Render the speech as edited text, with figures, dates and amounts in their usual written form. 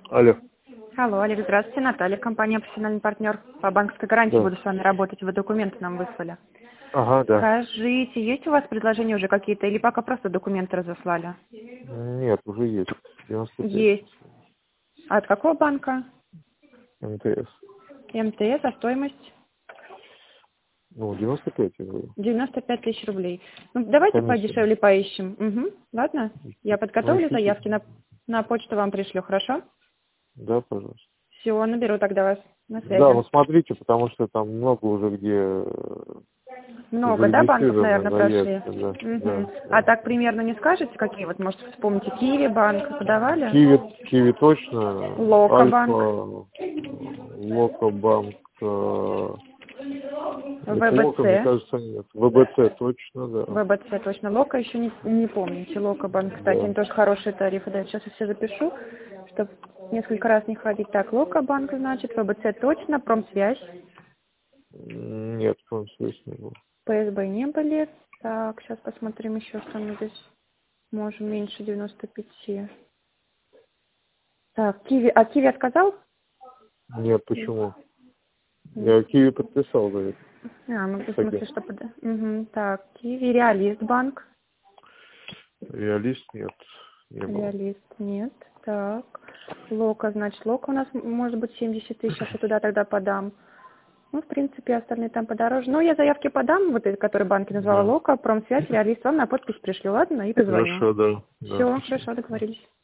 Алло. Алло, Олег, здравствуйте. Наталья, компания «Профессиональный партнер». По банковской гарантии Да. буду с вами работать. Вы документы нам выслали. Ага, да. Скажите, есть у вас предложения уже какие-то или пока просто документы разослали? Нет, уже есть. 95. Есть. А от какого банка? МТС. МТС, а стоимость? Ну, 95 я говорю. 95 тысяч рублей. Ну, давайте Комиссия. подешевле поищем. Угу. Ладно? Я Ну, подготовлю ищите. заявки, на почту вам пришлю, хорошо? Да, пожалуйста. Все, наберу тогда вас. На Да, связи. ну смотрите, потому что там много уже где Много, да, банков, зарегистрировано наверное, прошли? заявки, да, Угу. да, А да. так примерно не скажете, какие? Вот, может, вспомните, Киви банк подавали? Киви точно, Лока банк, Альфа, Локобанк, вот Лока, мне ВБЦ. кажется, нет. ВБЦ точно, да. ВБЦ точно. Лока еще не помните. Лока банк, кстати, Да. они тоже хорошие тарифы. Да, сейчас я все запишу, чтобы несколько раз не ходить. Так, Лока банк, значит, ВБЦ точно, Промсвязь, Нет, связь не было. ПСБ не были. Так, сейчас посмотрим еще, что мы здесь можем меньше 95. Так, Киви, а Киви отказал? Нет, почему? Я Киви подписал, говорит. Ну, в Кстати, смысле, что Угу. Так, Киви, Реалист банк. реалист нет, не было. Реалист нет. Так. Лока, значит, Лока у нас может быть 70 тысяч, сейчас я туда тогда подам. Ну, в принципе, остальные там подороже. Ну, я заявки подам, вот эти, которые банки назвала Да. Лока, Промсвязь, Реалист, вам на подпись пришлю, ладно, и позвоню. Хорошо, да. Да. Все, хорошо, договорились.